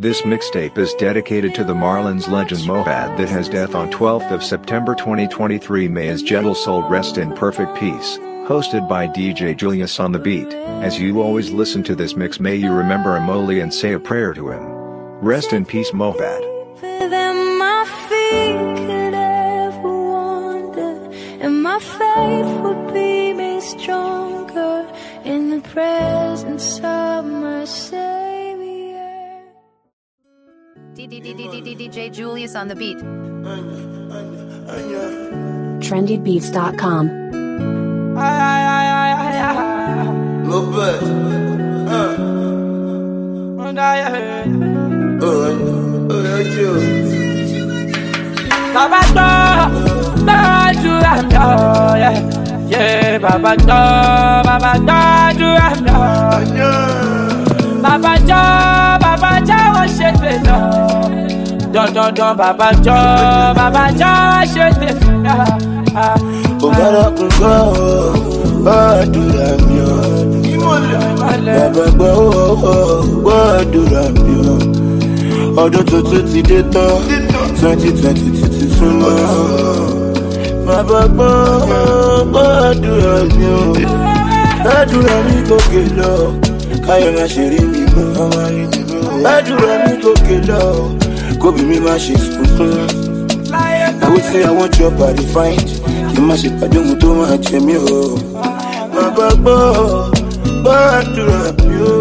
This mixtape is dedicated to the Marlins legend Mohbad that has death on 12th of September 2023. May his gentle soul rest in perfect peace. Hosted by DJ Julius on the beat. As you always listen to this mix, may you remember Amoli and say a prayer to him. Rest in peace, Mohbad. Than my feet could ever wander, and my faith would be made stronger in the presence of my Savior. DJ Julius on the beat. trendybeats.com. Baba do yeah, Baba do Baba what shit we don't Baba shit ọdún tuntun ti dé tán 2020 ti súnmọ́ bàbá gbọ́ àdúrà mi ò àdúrà mi gòkè lọ káyọ̀ má ṣe rí mi mọ́ àdúrà mi gòkè lọ kóbi mi má ṣe sunkún I would say I want your body find kí n má ṣe pàdé ohun tó máa jẹ mí o bàbá gbọ́ àdúrà mi ò.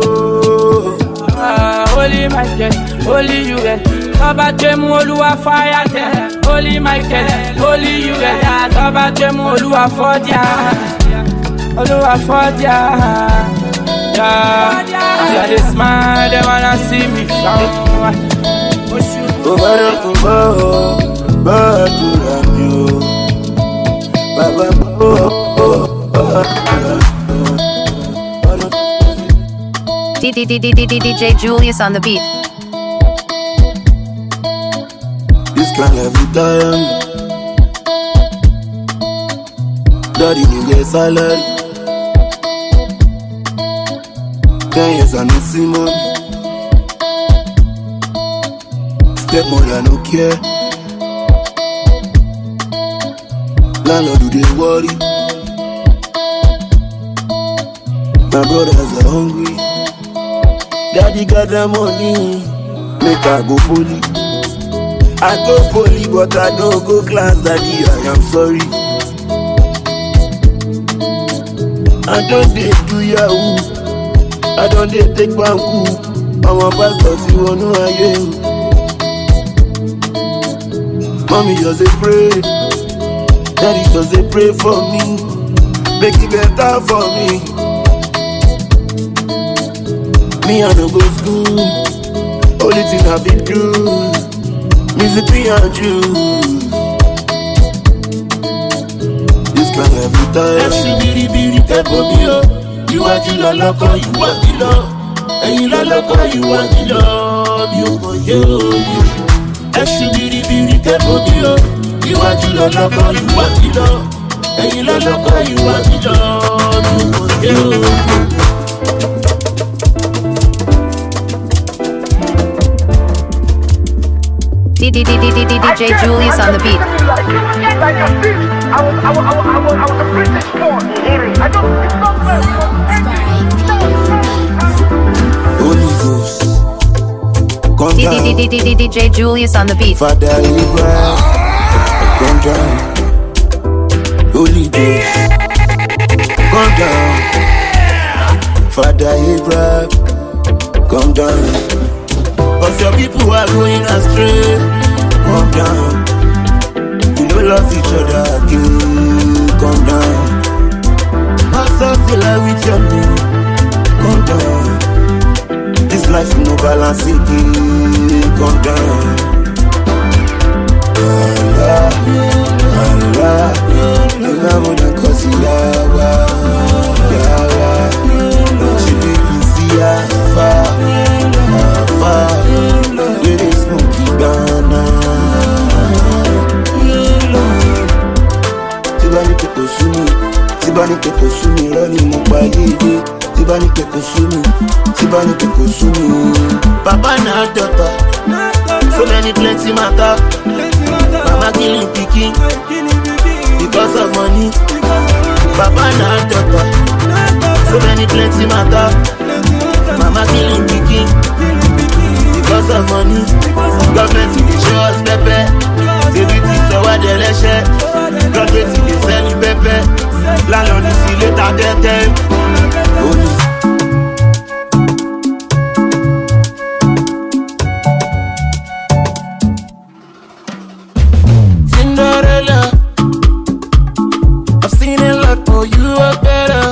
Holy Michael, Holy Uriel, Baba Jemu Oluwa fire there. Holy Michael, Holy Uriel, Baba Jemu Oluwa Fodia, Oluwa Fodia. Yeah, they smile, they wanna see me frown. DJ Julius on the beat. This kind every time Daddy you get salary 10 years and no see money Stepmother no care Landlord do they worry My brothers are hungry Daddy got the money, make I go poly. I go poly, but I don't go class, Daddy, I am sorry. I don't dare do Yahoo, I don't dare take Banku. I'm a pastor, see one who I am. Mommy just a pray, Daddy just a pray for me, make it better for me. Me I no go school, only thing I be do, music me and you. This kind every time. Every tempo me oh, you are the loloko, you are the love, and you loloko, you are the love, you go you. Every tempo me oh, you are the loloko, you are the love, and you loloko, you are the love, you go you. DJ Julius on the beat. Like a fish. I was a British born. I don't. It's not fair. Holy Ghost, come down. DJ Julius on the beat. Father Abraham, come down. Holy Ghost, come down. Father Abraham, come down. Cause your people are going astray. Come down. You don't love each other again. Come down. Master still I with your name. Come down. This life no balance again. Come down. Allah, Allah. You know more than cause you yawa. She be easy far. With a smoky banana. Tibani keko sumi, rani mo pa yeye. Tibani keko sumi. Baba na daughter, many plenty matter. Mama killing pikin because of money. Papa na doctor. So many plenty matter. Mama killing pikin because of money. Government dey show us pepper. Everything so what they let share. Government dey sell pepper. Landlord is later get them. Cinderella, I've seen a lot, but you are better.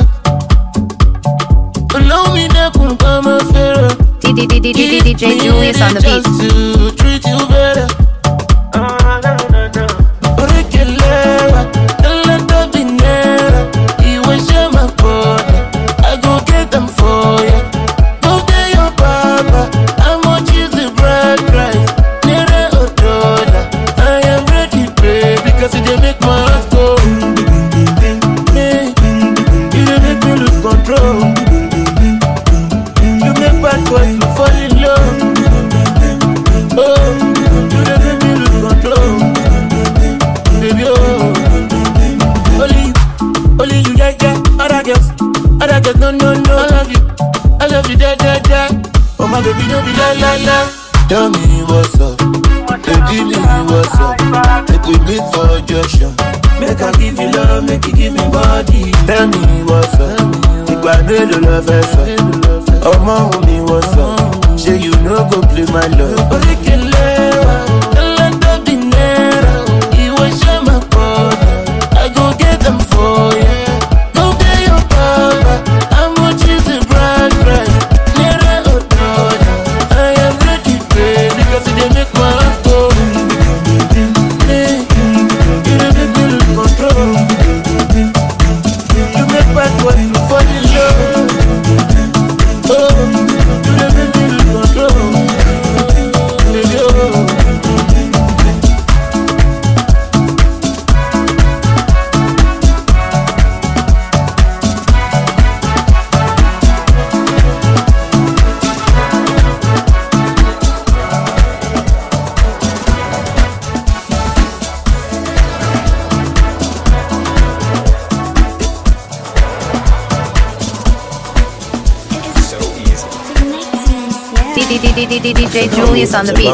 Allow me to come a fairer. DJ Julius on the beat. Just to treat you better. I go get them for you. Go get your papa. How much is the bride price? Naira or dollar? I am ready, babe, because it dey make my heart go. Hey, you dey make me lose control. You make bad boys to fall in love. Oh, you dey make me lose control, baby. Oh, only you, yeah. Other girls, no. I love you, da. Oh my baby, don't be la. Tell me what's up, baby, me what's up. Make we meet for junction. Make I give you love, make you give me body. Tell me what's up, Igba melo love fẹ́. Ọmọ mi what's up, say you no go play my love. Orikelewa, ẹlẹ́dọ̀ bí náírà, ìwọ ṣe máa pọ̀. I go get them for you. Go get your papa. How much is the bride price? Naira or dollar? I am ready, babe, because it dey make my heart go. Hey, you dey make me lose control. You make bad boys to fall in love. Oh, you dey make me lose control. Baby, oh. DJ Julius on the beat.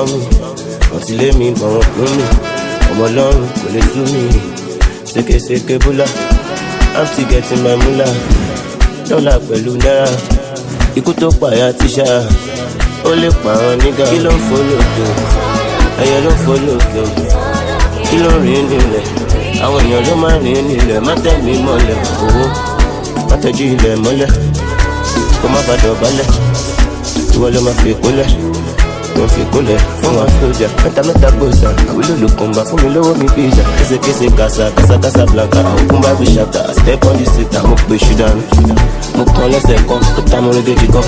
I'm still getting my moolah. Don't like Beluna. You could talk by a tisha. Only pound nigga. Kill on follow you. I don't follow you. Kill on rain in it. I want your man in it. Mata me mole. Oh, Mata Gile mole. Come up at the ballet. You all my fake. Don't feel cool, from a soldier. Meta bossa, I will look come back for me, lower me pizza. Kese casa blanca. I'll come back with chapter. I step on the seat, I'm up with you down. Move on, let's go. Put time on the day to go.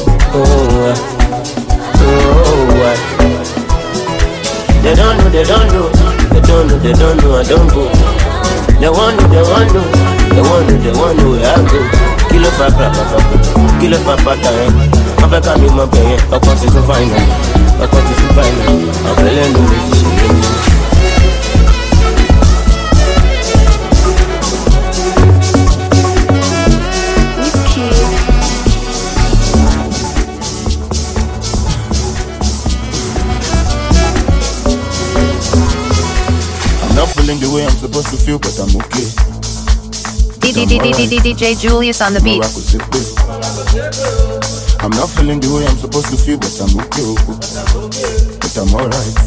They don't know, I don't go. They want to, where I go. Kilo papa, I'm back at me, my boy. I want to find them. I'm feeling the I'm not feeling the way I'm supposed to feel, but I'm okay. DJ Julius on the beat. I'm not feeling the way I'm supposed to feel, but I'm okay. But I'm alright.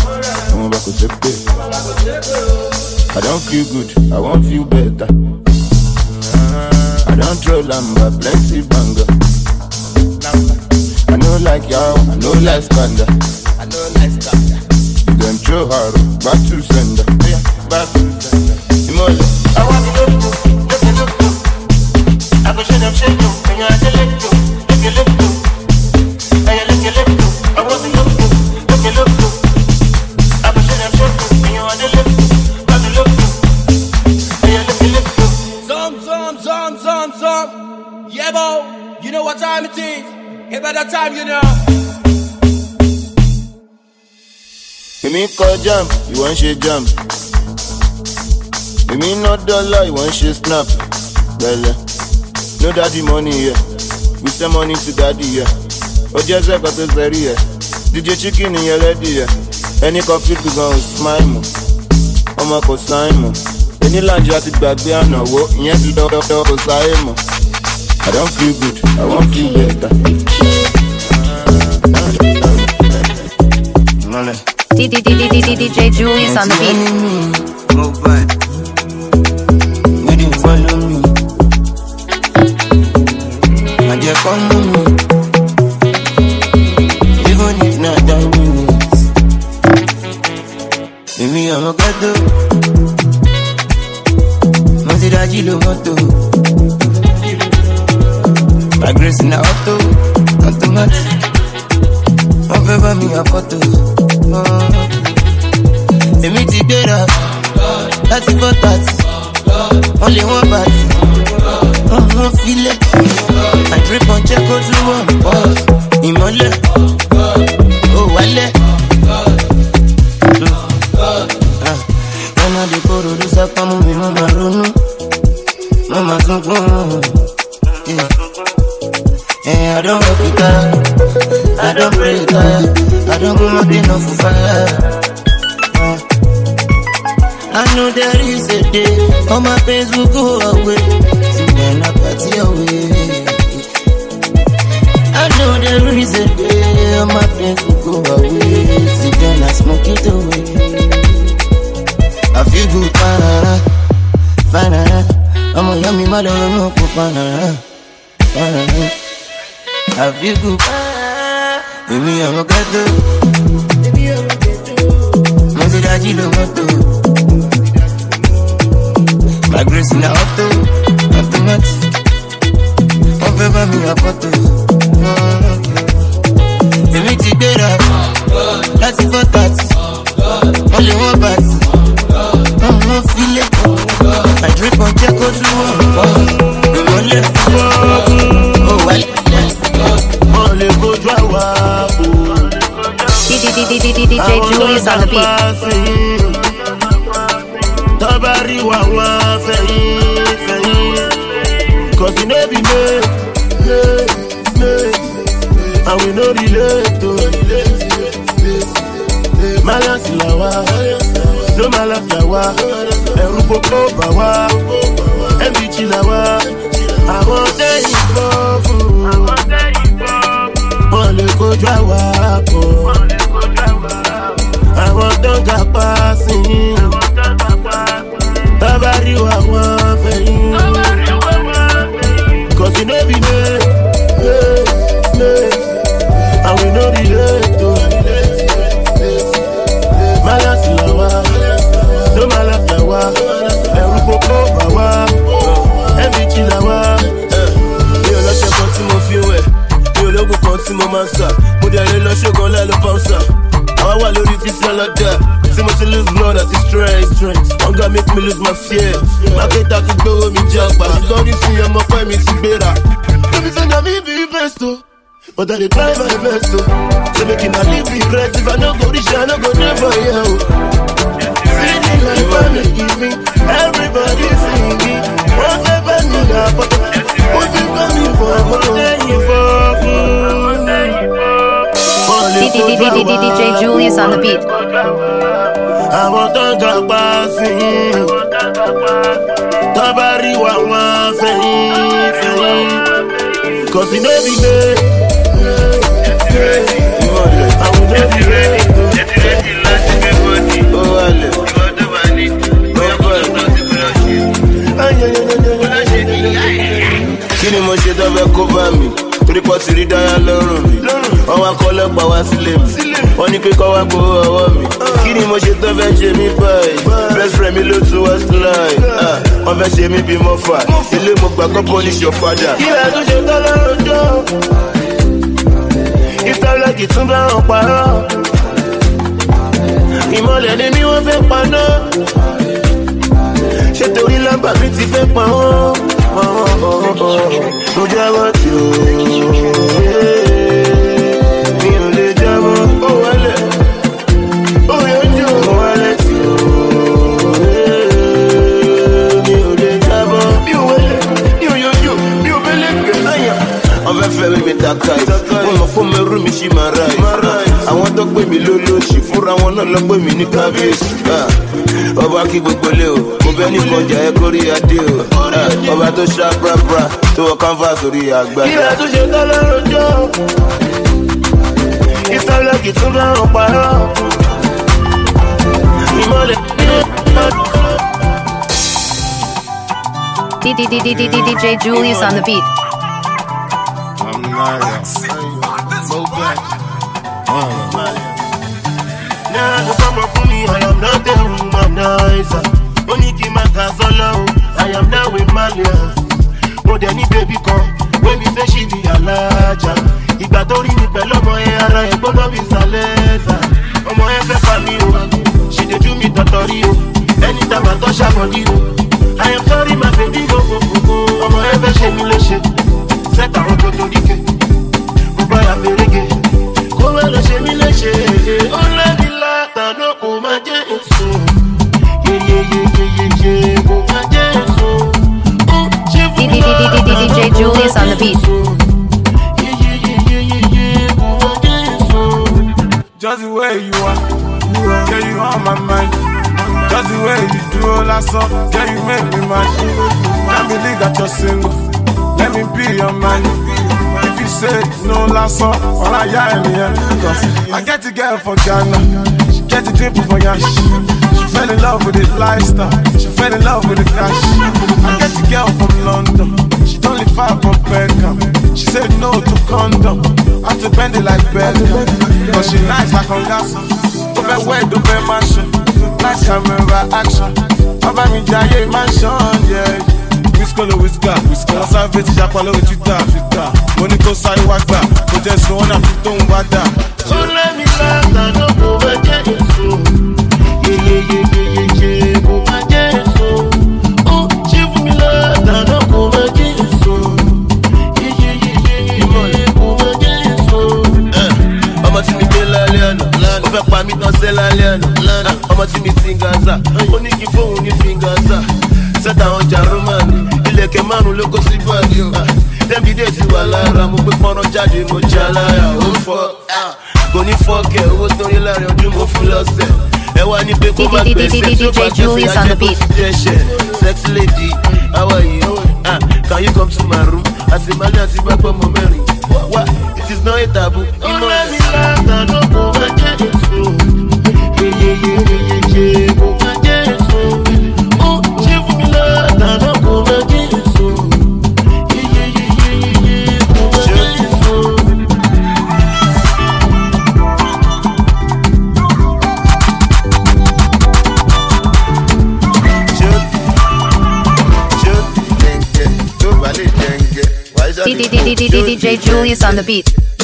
I don't feel good, I won't feel better. I don't throw lamba, plenty banger. I know like y'all, I know like Skanda. You don't throw hard, back to sender. I want to look. I go shut up, shake you, and you're the leg too. Look. I want to look. I go shut up, shake you, and you're the leg too. Some. Yeah, bo, you know what time it is. Hey, by that time, you know. Èmi kọ jam, you wan ṣe jam. Èmi ná dollar, you wan ṣe snap. Bẹ́lẹ̀, no daddy money here. We send money to daddy here. Ó jẹ́ sẹ́kọ̀ọ́ tó sẹ́rí here. DJ Chicken yẹn ready here. Ẹni kan fi dùn gan smile mọ̀. Ọmọ kò sáìn mọ̀. Ẹni lànjẹ́ àti gbàgbé ànáwó. Ìyẹn ti dọ́dọ́ kò sáyé mọ̀. I don't feel good, I won't feel better. DJ Julius on the beat. You didn't follow me. I just come to me. Even if not that minutes. Maybe I'm a gato. Masi da jilo moto. My grace in the auto, automatic. One favor me a photo. Èmi ti gbéra láti bọ́ tàtì. Wọ́n lé wọ́n bàtì. Wọ́n filẹ̀. I drip on check out to one pause. Ìmọ̀lẹ̀. Ó wálẹ̀. Wọ́n máa dé kóró ló sápá mú mi, wọ́n máa ronú. Wọ́n máa tún kún. I don't work it out, I don't pray it out, I don't go nothing off for fire. I know there is a day, all my pains will go away, so then I party away. I know there is a day, all my pains will go away, so then I smoke it away. I feel good, banana, banana, I'm a yummy mother, I'm a banana, banana. I feel good. Maybe I'm a gato. Masi da jilo moto. My grace in the auto, automatic. One favor me a photo. Maybe ti gbéra láti bọ́ tàtì. Wọ́n lé wọ́n bàtì. Wọ́n filẹ̀. I drip on check out to one pause. Ìmọ̀lẹ̀. Ó wálé. DJ Julius on the beat. Cause we know be made, and we know relate to Malasi lawa, no malakiawa, Erupoko bawa, Embichi lawa, I want to involve. Only go drive up. I want to get passing. Tabari wa wafei. Cause you know we made, and we know relate to Malasi lawa, no malakiawa, Erupoko bawa, Embichi lawa. You know she got to move you away. Ológun kan tí mo máa ń sà, mo dẹ̀ lè lọ ṣógun lẹ́nu pọ́nsà. Àwa wà lórí títí ọlọ́dẹ, tí mo ti lose blood àti strength. Hunger make me lose my fear. Mákẹ́tà ti gbówó mi jẹ́ ọ̀pá, ṣùgbọ́n nísìnyí ọmọ pẹ́ mi ti gbéra. Baby say na me be best o, but I dey try my best o. Say make una leave me rest, if I no go reach I no go dey for here o. See the life I dey give me, everybody singing. Wọ́n fẹ́ bá mi yà pọ̀tọ́, wọ́n fi bá mi fọ̀ ọmọ lẹ́yìn fọ́. DJ Julius on the beat. I want to go passing. Tabari wa wafei. Cause you know be made. I will not be ready. Oh, Ale. Kini mo ṣe tó fẹ́ kó bá mi? Torí pọ̀ ti rí dáyà lọ́rùn mi. Wọ́n wá kọ́ lọ́pàá wá sílé mi. Wọ́n ní pé kọ́ wá gbowó ọwọ́ mi. Kí ni mo ṣe tó fẹ́ ṣe mí báyìí? Best friend mi ló tún wá slide. Wọ́n fẹ́ ṣe mí bí mọ́fà. Ilé mo gbà kọ́ punish your father. Kí lè tún ṣe tán lọ́rùn jọ? Ìtọ́lọ́kì tún bá wọn parọ́. Ìmọ̀lẹ̀ ni mí wọ́n fẹ́ paná. Ṣé torí lámbà mi ti fẹ́ pa wọ́n? Mo jábọ̀ tí o. Mi ò lè jábọ̀. Ó wálẹ̀. Oh yeah. tó pè mí lólóṣì fúnra wọn náà lọ pè mí ní kábíyèsí. Ọba kí gbogbo lé o, mo bẹ́ ní kọjá ẹ kórí adé o. Ọba tó ṣá brabra tó wọ canvas orí àgbàdo. Kíra tó ṣe tán lọ́rọ̀ jọ, ìtọ́lọ́kì tún bá wọn parọ́. Ìmọ̀lẹ̀ DJ Julius on the beat. I am not the womanizer. Oniki Makazolo, I am now with Malias. But any baby come, when we say she be a larger. Ìgbà tó rí mi pẹ̀lú ọmọ ẹ ara ẹ̀ gbọ́dọ̀ bí sàlẹ́sà. Ọmọ ẹ fẹ́ pa mí o, she dey do me tọ̀tọ̀rí o. Anytime I touch her body o, I am sorry my baby go go go. Ọmọ ẹ fẹ́ ṣe mí léṣe, sẹ́ta àwọn tó torí ké. Mo bá ya fèrègé, kó má lọ ṣe mí léṣe. Ó lẹ́bi látàná kò má jẹ́ èso. Yeyeyeyeyeye kò má jẹ́ èso. DJ Julius on the beat. Just the way you are, yeah, you on my mind. Just the way you do all that stuff, yeah, you make me mad. Can't believe that you're single, let me be your man. If you say no last song, all I hear in the I get to get for Ghana, she get to drip for Yash. She fell in love with the lifestyle, she fell in love with the cash. I get to girl from London, she don't live far from Beckham. She said no to condom, I have to bend it like Beckham. Cause she nice like Ongasa, don't wear, don't wear mansion. Nice camera action, Baba mi jaye mansion, yeah. Whisker, savage japalo with Twitter. Money go side wagba, go just one up to wada. So let me laugh, I don't go back to you. Yeah, go back to you. Oh, she for me laugh, I don't go back to you. Yeah, go back to you. I'ma see me tell Aliana, over pa me don't sell Aliana. I'ma see me sing Gaza, only give phone ni fingers. Set down Jarumani, ileke manu loko si body. Dem bi dey ti wa lara, mo pe pon jáde mo jalaya. O fo, go ni foke, owó tó rí láàrin ọdún mo fi lọ ṣe. Ẹ wá ní pé kó má gbèsè tó bá Julius on the beat. Sexy lady, how are you? Can you come to my room? Asimale àti bàbá mo mẹ́rin. What? It is not a taboo. Oh, let me laugh, I don't go back to you. Yeah, go back to you. Oh, she for me laugh, I don't go back to you. Yeah, go back to you. DJ Julius on the beat.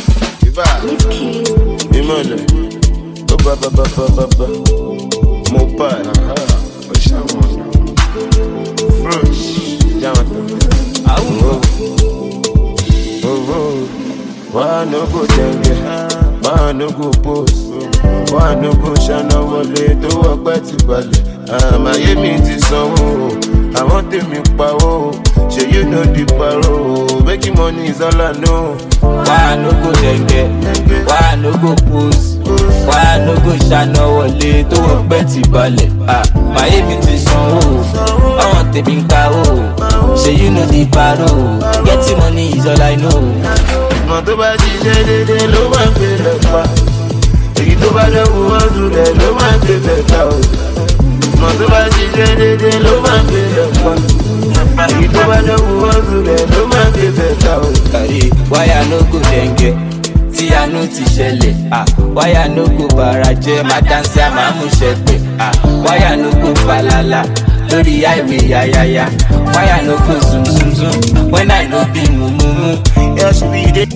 Why no go dengue? Why no go post? Why no go shana wale to work better bale? My me ti sanwó, I want to make power. Say you know the paro, making money is all I know. Why no go dengue? Why no go post? Why no go shana wale to work better bale? My me ti sanwó, I want to make power. Say you know the paro, getting money is all I know. Mo tó bá ti dédé ló máa ń gbé lẹ́pa. Èyí tó bá lẹ́wọ̀ ọdún rẹ̀ ló máa ń gbé lẹ́pa o. Mo tó bá ti dédé ló máa ń gbé lẹ́pa. Èyí tó bá lẹ́wọ̀ ọdún rẹ̀ ló máa ń gbé lẹ́pa o. Kàrí wáyà no go dengue tí àánú ti ṣẹlẹ̀. Wáyà no go bàrà jẹ́ máa dáńsí àmàmú ṣẹ̀pẹ̀. Wáyà no go falala lórí highway yáyáyá. Wáyà no go zoom zoom zoom when I no be mumu. Yes, we did.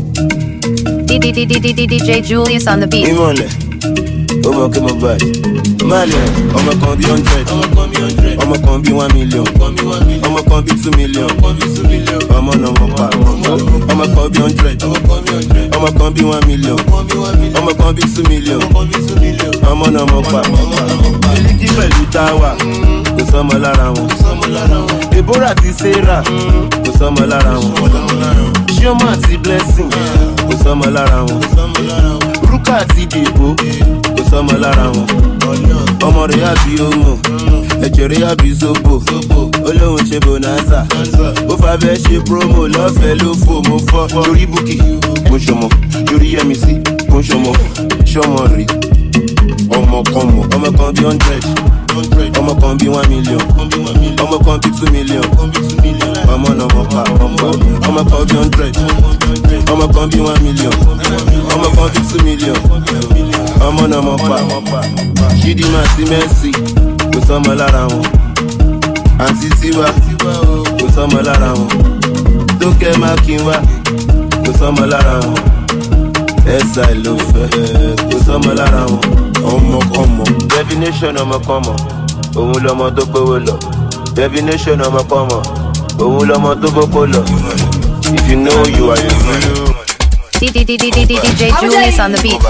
DJ Julius on the beat. Ìmọ̀lẹ̀, ó mọ̀ kí mo báyìí. Málẹ̀, ọmọ kan bí 100, ọmọ kan bí 1 million, ọmọ kan bí 2 million, ọmọ náà mọ̀ pa. Ọmọ kan bí 100, ọmọ kan bí 1 million, ọmọ kan bí 2 million, ọmọ náà mọ̀ pa. Eligi pẹ̀lú táwà, kò sọ́mọ lára wọn. Deborah àti Sarah, kò sọ́mọ lára wọn. Chioma àti Blessing, kò sọ́mọ lára wọn. Bàbá àti dìbò kò sọmọ lára wọn. Ọmọ rẹ̀ àbí ọmọ, ẹ̀jẹ̀ rẹ̀ àbí zobo. Olóhùn ṣe bonanza, ó fa bẹ́ẹ̀ ṣe promo lọ́fẹ̀ẹ́ ló fò mo fọ́. Torí búkì kò ṣọmọ, torí yẹmi sí kò ṣọmọ, ṣọmọ rè. Ọmọ kan mọ̀, ọmọ kan bí 100, ọmọ kan bí 1 million, ọmọ kan bí 2 million. Ọmọ náà mọ̀ pa, ọmọ kan bí 100, ọmọ kan bí 1 million, ọmọ kan bí 2 million. Ọmọ náà mọ̀ pa, Chidinma sí Mercy kò sọmọ lára wọn. Àǹtí Tiwa kò sọmọ lára wọn. Tókẹ́ Mákinwá kò sọmọ lára wọn. Ẹ̀sà ló fẹ́ kò sọmọ lára wọn. Ọmọkọmọ definition ọmọkọmọ òun lọmọ tó gbówó lọ. Definition ọmọkọmọ òun lọmọ tó gbówó lọ. If you know you are the fool. DJ Julius on the beat.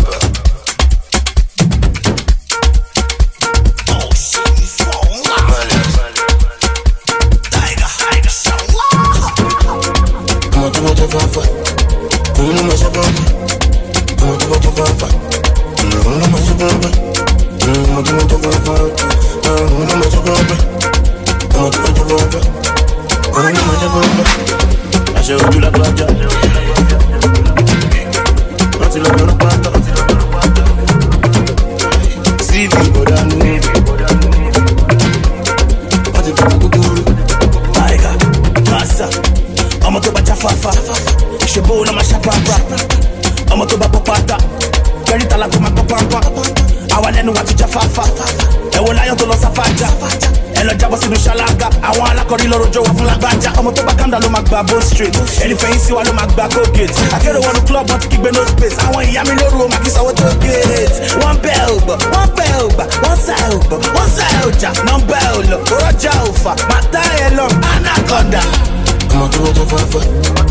Bone straight, anything you see while I'm back go get. I get on the club, but to keep no space. I want you, I'm in the room, I kiss out to get. One bell, one side, no bell, Roger Alpha, my tie long, anaconda. I'm a do it for fun.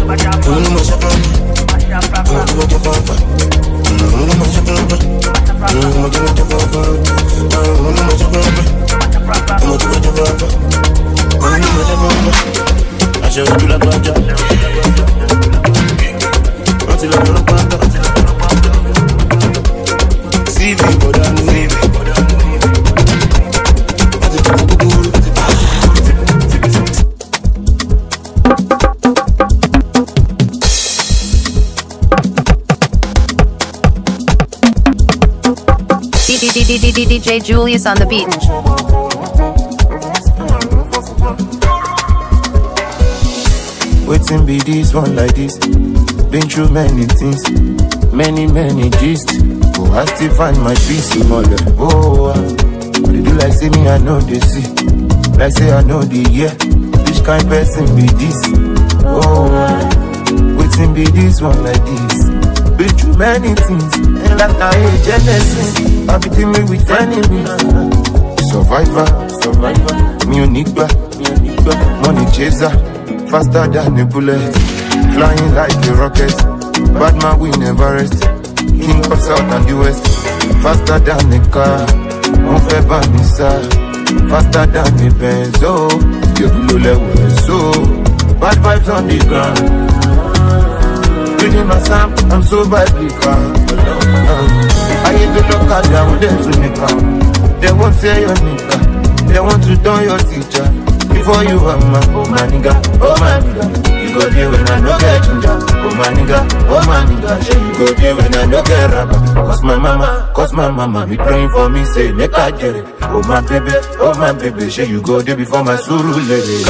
Je veux la playa. Quand il a le panda. Si vivo da nuit. DJ Julius on the beat. Waiting be this one like this. Been through many things, many gist. Oh, I still find my peace in mother. Oh, but they do like say me I know they see, like say I know the year. Which kind person be this? Oh, waiting be this one like this. Been through many things, and like I hate Genesis. I be dealing with enemies. Survivor, me Nigba, money chaser. Faster than a bullet, flying like a rocket. Bad man we never rest. King of South and the West. Faster than a car, on fait banissa. Faster than a Benz, oh. You blow level, so. Bad vibes on the ground. Reading my Sam, I'm so biblical. I hate to look at them, them to nigga. They won't say your nigga. They want to turn your teacher. Before you are my nigga, oh my nigga. You go there when I no get ginger, oh my nigga, you go there when I no get rubber. Cause my mama be praying for me, say make I get it. Oh my baby, say you go there before my suru lady.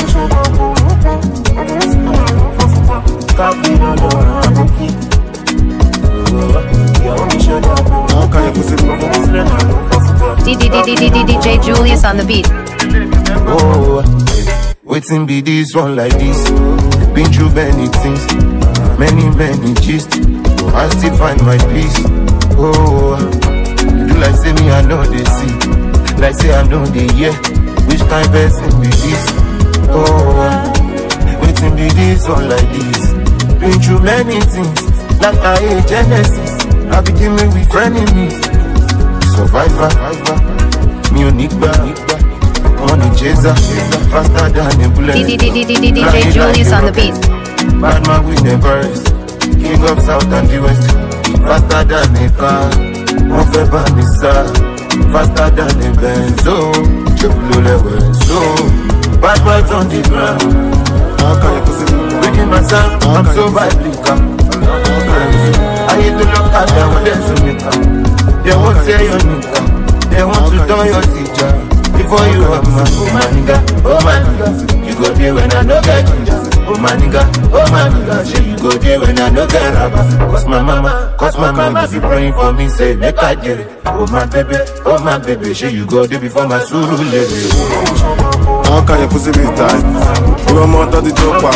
DJ Julius on the beat. Oh, waiting be this one like this. Been through many things, many gist. I still find my peace. Oh, you do like say me I know they see, like say I know they hear. Which kind person be this? Oh, waiting be this one like this. Been through many things, like I hate Genesis. I be dealing with enemies. Survivor, me Nigba. Money chaser, faster than a bullet. DJ Julius on the beat. Bad man we never rest. King of South and the West. faster than a car. Wọ́n fẹ́ bá mi sá, faster than a benzo. Ṣèkúlò lẹ́wẹ̀ so. Bad vibes on the ground. Reading my sound, I'm so biblical. I hate to look at them when they see me come. They won't say your nigga, they want to turn your teacher. Before you have my nigga, you go there when I no get ginger. Oh my nigga, say you go there when I no get rapper. Cause my mama be praying for me, say make I get it. Oh my baby, say you go there before my suru lady. How can you pussy be tight? You want more than the chopper.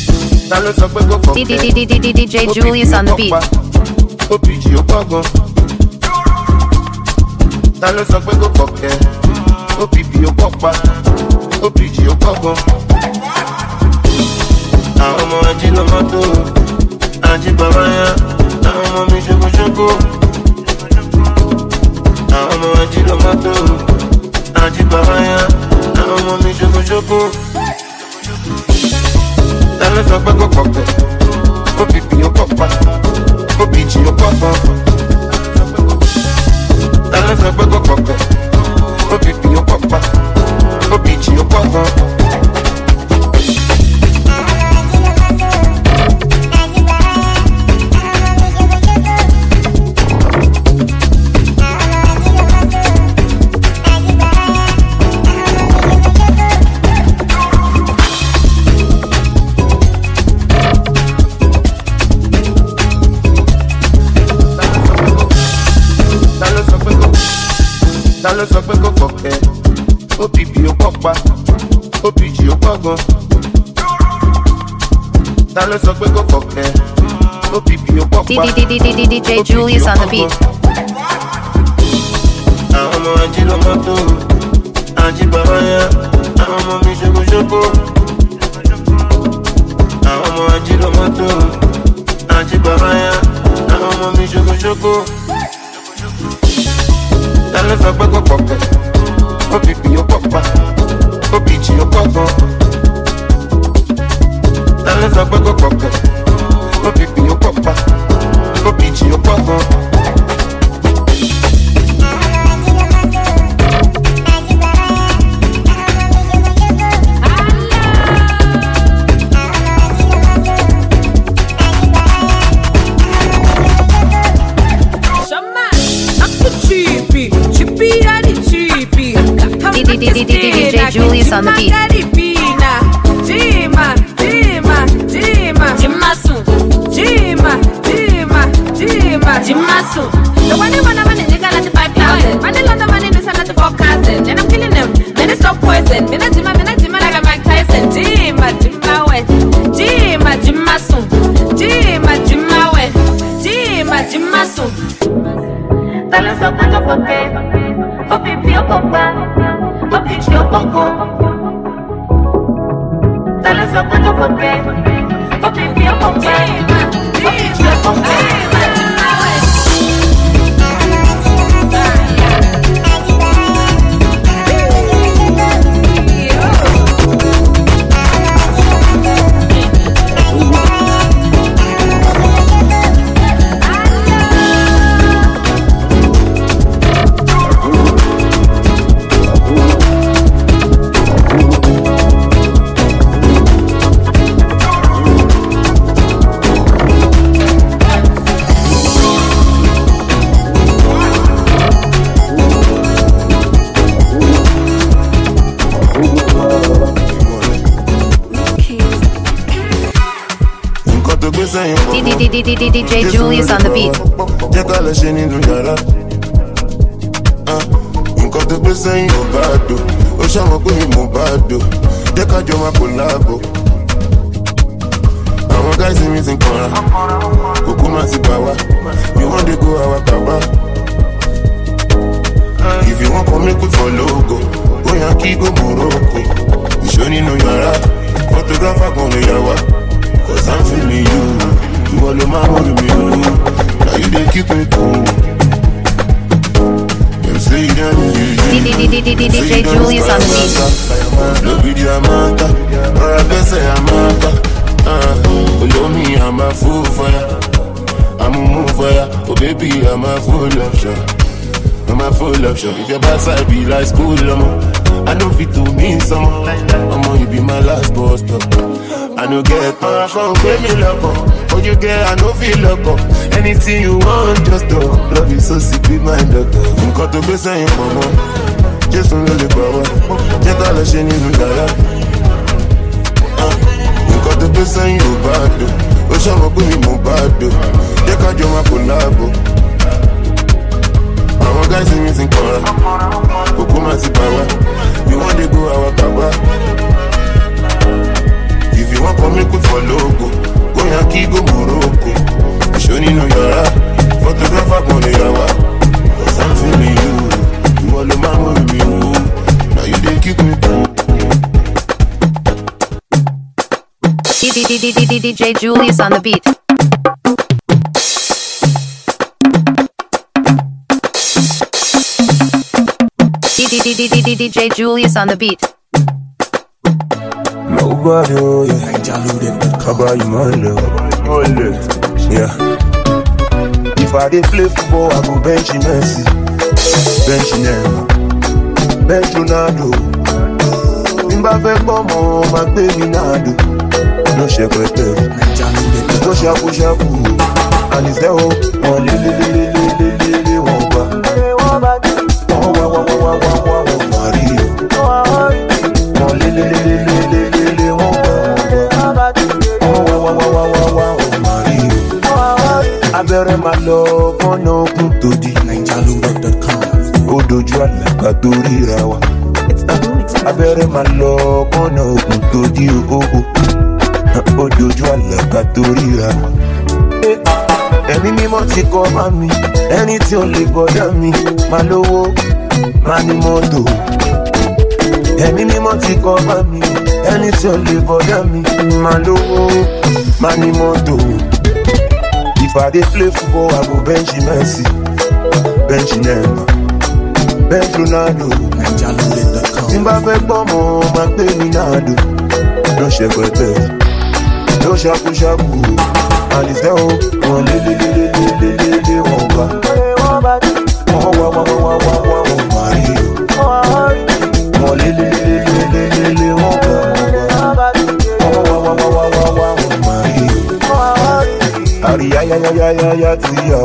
DJ Julius on the beat. OPG Opagon. Talo sọ pé kò kọ̀kẹ́. OPP Opopa. OPG Opagon. Àwọn ọmọ ají lọ mọ́tò. Ají bàbá yá. Àwọn ọmọ mi ṣokoṣoko. Àwọn ọmọ ají lọ mọ́tò. Ají bàbá yá. Àwọn ọmọ mi ṣokoṣoko. Talo sọ pé kò kọ̀kẹ́. OPP Opopa. OPG Opagon. Talo sọ pé kò kọ̀kẹ́. OPP Opopa. OPG Opagon. Talo sọ pé kò kọ̀kẹ́. OPP Opopa. OPG Opagon. Talo sọ pé kò kọ̀kẹ́. OPP Opopa. DJ Julius on the beat. Àwọn ọmọ ají lọ mọ́tò. Ají bàbá yá. Àwọn ọmọ mi ṣokoṣoko. Àwọn ọmọ ají lọ mọ́tò. Ají bàbá yá. Àwọn ọmọ mi ṣokoṣoko. Talo sọ pé kò kọ̀kẹ́. OPP Opopa. OPG Opagon. Talo sọ pé kò kọ̀kẹ́. OPP Opopa. OPG Opagon. DJ Julius on the beat. Jimasu. The one they want to nigga like 5,000. When they land the money, they sell like 4,000. Then I'm killing them. Then they stop poison. Then I Jima like a Mike Tyson. Jima wet. Jimasu. Jima wet. Jimasu. Tell us something of okay. OPP Opopa. OPG Opagon. Tell us something of okay. OPP Opopa. OPG Opagon. DJ Julius on the beat. Nǹkan tó gbé sẹ́yìn ò bá dò, ó ṣàwọn pé mo bá dò, jẹ́ ká jọ máa kò láàbò. Àwọn gáìsì mi ti ń kanra, kòkó máa ti bà wá, bí wọ́n dé kó àwa kà wá. If you wan come make we for logo, ó yàn kí go Morocco. Ìṣó nínú yàrá, photographer kan lè yà wá, 'cause I'm feeling you. You all my hold me, now you dey keep me cool. You say you don't DJ Julius on the beat. No video amata, or I guess I amata. Follow me, I'm a fool for ya. I'm a move for ya. Oh baby, I'm a full option. I'm a full option. If your backside be like school, I know fit to mean someone. You be my last boss stop. I know get my phone, pay me love. Oh you get, I know feel love. Anything you want, just do. Love you so sick, be my doctor. You got to be saying for more. Just on the power. Just all the shit in the yard. You got to be saying you bad. Oh shama put me more bad. They can't do my collabo. Our guys in missing color. Kokuma si power. We want to go our power. If you want to make it for logo, go Yankee, go Morocco. Show me no yara. Photographer go no yawa. Cause I'm feeling you. You want the man with me. Now you didn't keep me cool. DJ Julius on the beat. DJ Julius on the beat. Nobody, oh yeah. How about you, my love? Yeah. If I did play football, I go bench Messi, bench Neymar, bench Ronaldo. Mbappe, Bomo, my baby Nado. No shepherd, no shabu shabu. And it's the whole one, lily, one bar. I better my love on open to the NigerLoop.com. Odoju alaka tori rawa. I better my love on open to the Odoju alaka tori rawa. Ẹ̀mí mímọ́ ti kọ́ bá mi, ẹni tí ó lè bọ́dá mi, máa lówó, máa ní mọ́tò. Ẹ̀mí mímọ́ ti kọ́ bá mi, ẹni tí ó lè bọ́dá mi, máa lówó, máa ní mọ́tò. If I dey play football, I go bench Messi, bench Neymar, bench Ronaldo. Tí n bá fẹ́ gbọ́mọ, máa gbé mi Nado. No ṣẹpẹtẹ, no ṣàkúṣàkú. And it's the whole one, lily, one bar. Mario. One, lily, one bar. Mario. Ariya, tiya,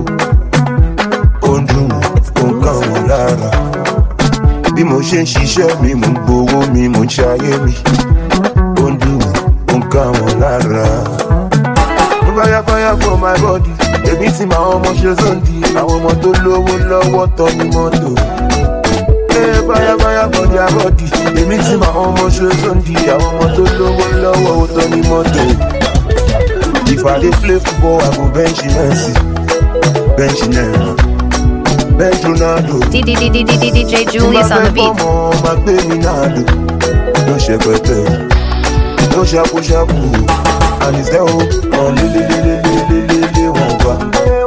Ondun, onkan lara. Bí mo ṣe ń ṣiṣẹ́ mi, mo ń gbowó mi, mo ń ṣayé mi. Ondun, onkan lara. Fire for my body. Èmi tí màá ọmọ ṣe zondi. Àwọn ọmọ tó lówó lọ́wọ́ tọ́ ní mọ́tò. Fire for their body. Èmi tí màá ọmọ ṣe zondi. Àwọn ọmọ tó lówó lọ́wọ́ tọ́ ní mọ́tò. If I dey play football, I go bench Messi, bench Neymar, bench Ronaldo. DJ Julius on the beat. My baby Nado. No shepherd, no shabu. And it's the whole one, lily, one bar.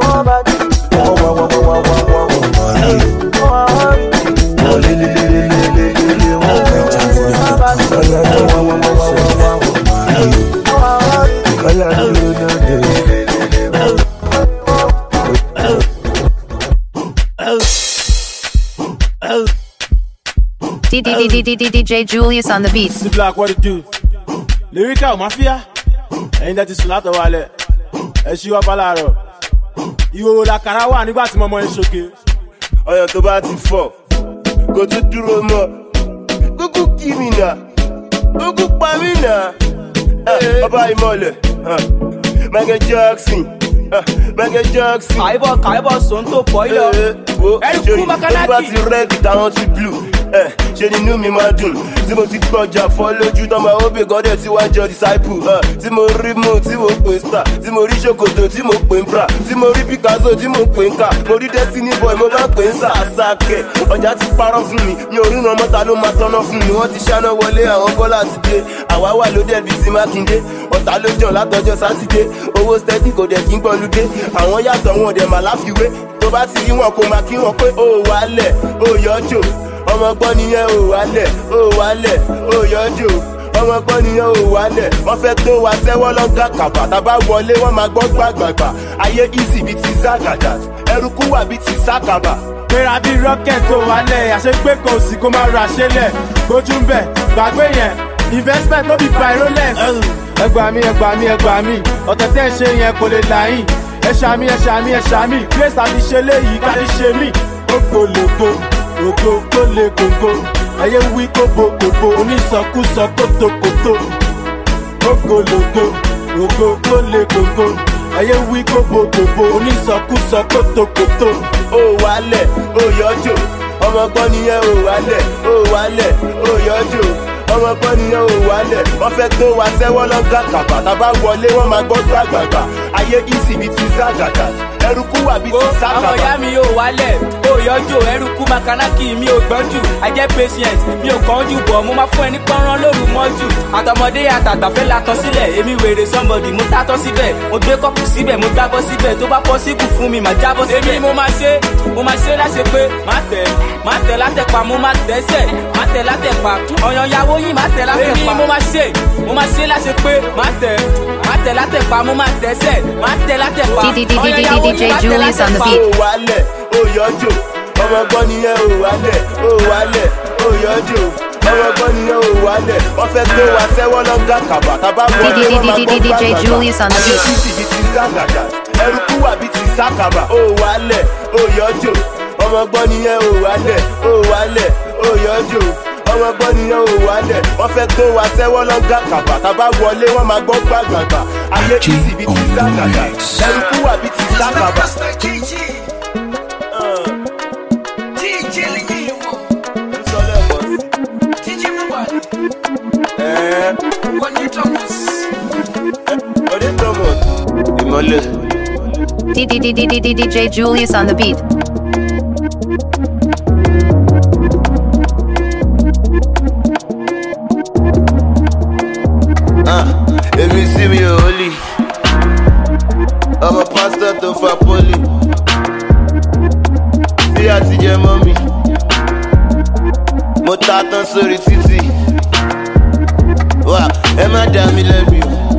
DJ Julius on the beat. See Black, what it do? Lyrical Mafia. Ẹ̀yin tẹ́ ti sùn látọ̀ wálẹ̀, ẹ ṣí wá pálárọ̀. Ìhòòhò làkàrà wà nígbà tí mọ́mọ́ ń ṣoge. Ọyàn tó bá ti fọ̀, kò tún dúró mọ́. Kúkú kí mi nà, kúkú pa mí nà. Ọba ìmọ̀lẹ̀, Michael Jackson. Kàìbọ̀ sọ́ńtò pọ̀ yọ. Ẹ̀rù kú Makanaki. Tó bá ti rẹ́ẹ̀dì táwọn ti blue. Ṣé nínú mi máa dùn tí mo ti gbọ́jà fọ́ lójú tán máa ó bè gọ́dẹ̀ tí wá jọ disciple tí mo rí mú tí mo pè star tí mo rí ṣòkòtò tí mo pè ń bra tí mo rí Picasso tí mo pè ń kà mo rí Destiny boy mo bá pè ń sàṣàkẹ́ ọjà ti parọ́ fún mi mi ò ríran mọ́ta ló máa tọ́nà fún mi wọ́n ti ṣáná wọlé àwọn Bọ́lá ti dé àwa wà ló dẹ̀ bí ti Mákindé ọ̀tá ló jàn látọjọ́ sátidé owó steady kò dẹ̀ kí ń gbọ́ludé àwọn yàtọ̀ wọn dẹ̀ mà láfiwé tó bá ti rí wọn kó máa kí wọn pé ó wálẹ̀ ó yọjò ọmọ gbọ́ nìyẹn ó wálẹ̀ ó yọjò ọmọ gbọ́n nìyẹn ò wálẹ̀ wọ́n fẹ́ tó wa sẹ́wọ́ lọ́gà kàbà tábà wọlé wọ́n máa gbọ́ gbàgbàgbà ayé easy bíi ti Zagadat ẹrùkú wà bíi ti Sakaba. gbéra bí rocket tó wálẹ̀ àṣegbé kan òsì kó máa ra ṣẹlẹ̀ gbójú ń bẹ̀ gbàgbé yẹn investment no be by Rolex. ẹgbàá mi ọ̀tẹ̀ tẹ́ ṣe yẹn kò lè láyìn ẹ̀ṣà mi grace àti ṣe léyìí kárí ṣe mí. ògbólógbó ògbó tó lè gbòǹgbò ẹyẹ wí kóbókóbó onísọkúsọ kótókótó. ògbólógbó ògbó tó lè gbòǹgbò ẹyẹ wí kóbókóbó onísọkúsọ kótókótó. ó wálẹ̀ ó yọjò ọmọ gbọ́n nìyẹn ò wálẹ̀ ó wálẹ̀ ó yọjò ọmọ gbọ́n nìyẹn ò wálẹ̀ wọ́n fẹ́ tó wa sẹ́wọ́ lọ́gà kàbà tábà wọlé wọ́n máa gbọ́ gbàgbàgbà ayé easy bíi ti Zagadat ẹrùkú wà bíi ti Sakaba. ọmọ ìyá mi yóò wálẹ̀ ó yọjò ẹrùkú makanaki mi ò gbọ́njù ajẹ́ patient mi ò kánjú bọ̀ mo máa fún ẹni pọ́nrán lóru mọ́jú àtọmọdé àtàgbà fẹ́ latọ́ sílẹ̀ èmi wèrè somebody mo tátọ́ síbẹ̀ mo gbé kọ́pù síbẹ̀ mo gbábọ́ síbẹ̀ tó bá possible fún mi mà jábọ́ síbẹ̀. èmi mo máa ṣe láṣẹ pé má tẹ̀ látẹ̀pa mo máa tẹ̀sẹ̀ má tẹ̀ látẹ̀pa ọ̀yàn yàwó yìí má tẹ̀ látẹ̀pa. èmi mo máa ṣe láṣẹ pé má tẹ̀ látẹ̀pa mo máa tẹ̀sẹ̀ má tẹ̀ látẹ̀pa ọ̀yàn yàwó DJ Julius on the beat. ó wálẹ̀ ó yọjò ọmọ gbọ́n nìyẹn ò wálẹ̀ ó yọjò ọmọ gbọ́n nìyẹn ò wálẹ̀ wọ́n fẹ́ tó wa sẹ́wọ́ lọ́gà kàbà tábà wọlé wọ́n máa gbọ́ DJ Julius on the beat. ayé easy bíi ti Zagadat ẹrùkú wà bíi ti Sakaba. ó wálẹ̀ ó yọjò ọmọ gbọ́n nìyẹn ò wálẹ̀ ó yọjò ọmọ gbọ́n nìyẹn ò wálẹ̀ wọ́n fẹ́ tó wa sẹ́wọ́ lọ́gà kàbà tábà wọlé wọ́n máa gbọ́ gbàgbàgbà ayé easy bíi ti Zagadat ẹrùkú wà bíi ti Sakaba. DJ Julius on the beat. Èmi sí mi ò holy ọmọ pásítọ̀ tó fa pólì tí àtijọ́ mọ́ mi mo ta tán sórí títì wá ẹ má dá mi lẹ́bi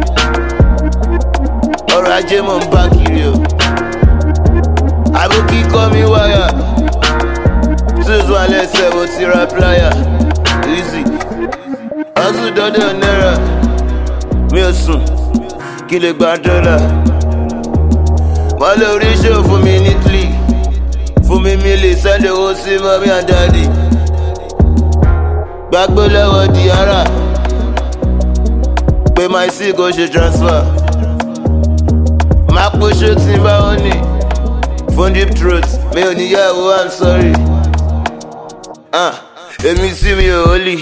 o ọrọ̀ ajé mọ̀ ń bá kiri o àbókí kọ́ mi wáyà tools wà lẹ́sẹ̀ mo ti ra pláyà easy ọ̀sùn dọ́dọ̀ náírà mi ò sùn kí lè gba dọ́là wọ́n lè rí ṣó fún mi ní tli fún mi lè sẹ́lẹ̀ owó sí mọ́mí and daddy gbàgbé lọ́wọ́ di ara pé my sí kò ṣe transfer máa pòṣó tí bá wọn ní fún deep throat mi ò níyàwó I'm sorry èmi sí mi ò holy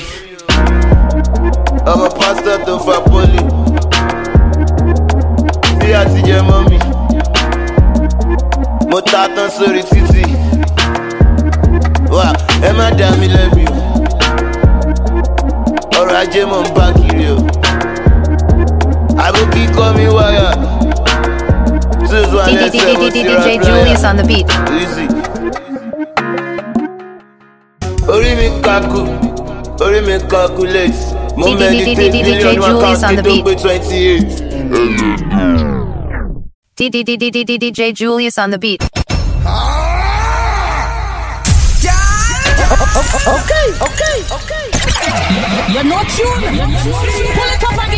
ọmọ pásítọ̀ tó fa pólì tí àtijọ́ mọ́ mi mo ta tán sórí títì wá ẹ má dá mi lẹ́bi ọrọ̀ ajé mọ̀ ń bá kiri o àbókí kọ́ mi wáyà tools wà lẹ́sẹ̀ mo ti ra DJ Julius on the beat. easy orí mi kakú orí mi calculate mo meditate million one count kí tó pé 28. DJ Julius on the beat. Okay. You're not tuned. Pull it up and